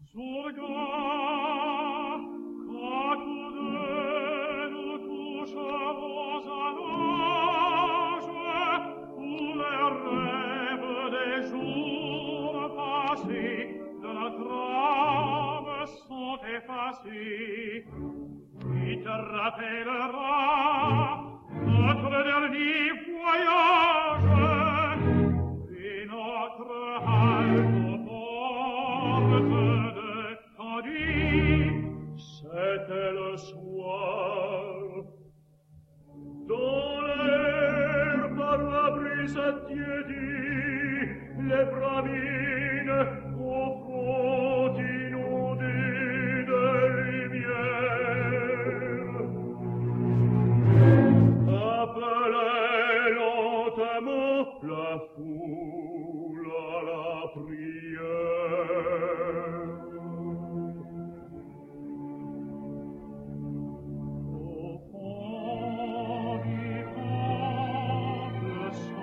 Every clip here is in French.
Il te rappellera notre dernier voyage et notre halte aux portes de Candie. C'était le soir, dans l'air par la brise attiédie, les bramines au front inondé de lumière appelaient lentement la foule à la prière. Au fond du temple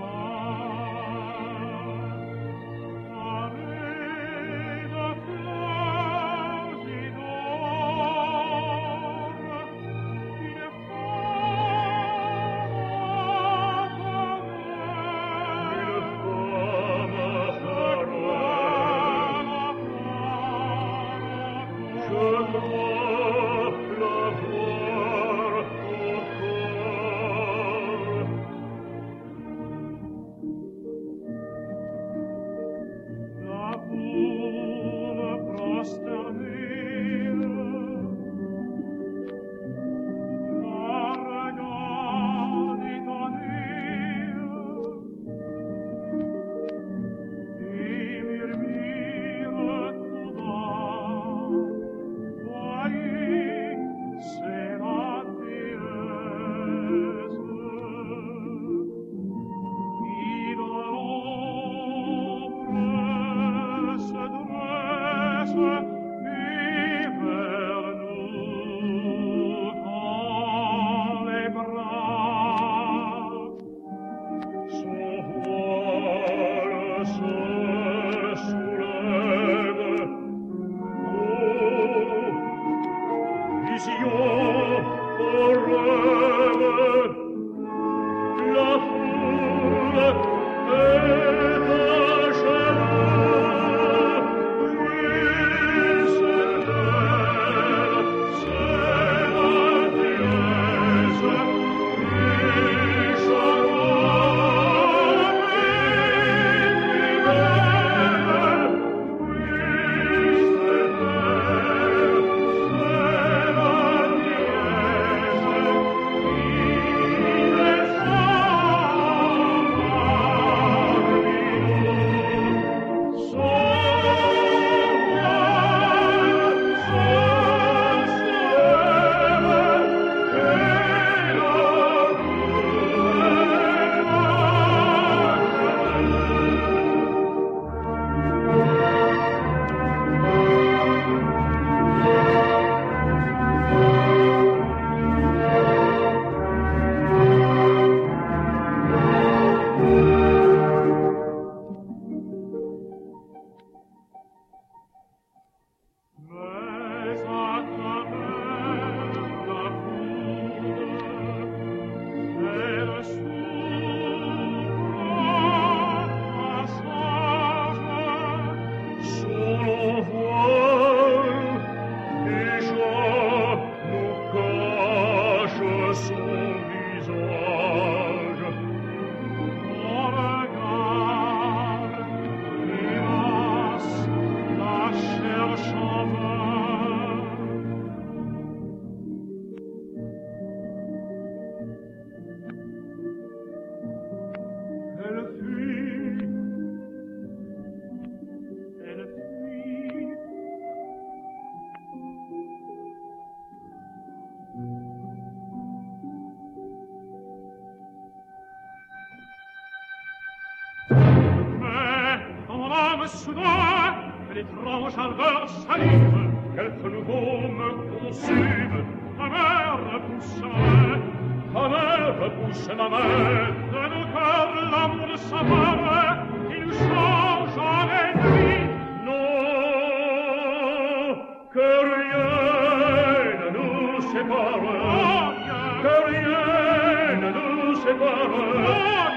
saint, paré de fleurs et d'or, une soudain, l'étrange ardeur s'anime, quelque nouveau me consume. Ta mère repousse ma main, ta mère repousse ma main. De nos cœurs l'amour s'empare, il nous change en ennemi. Non, chez toi.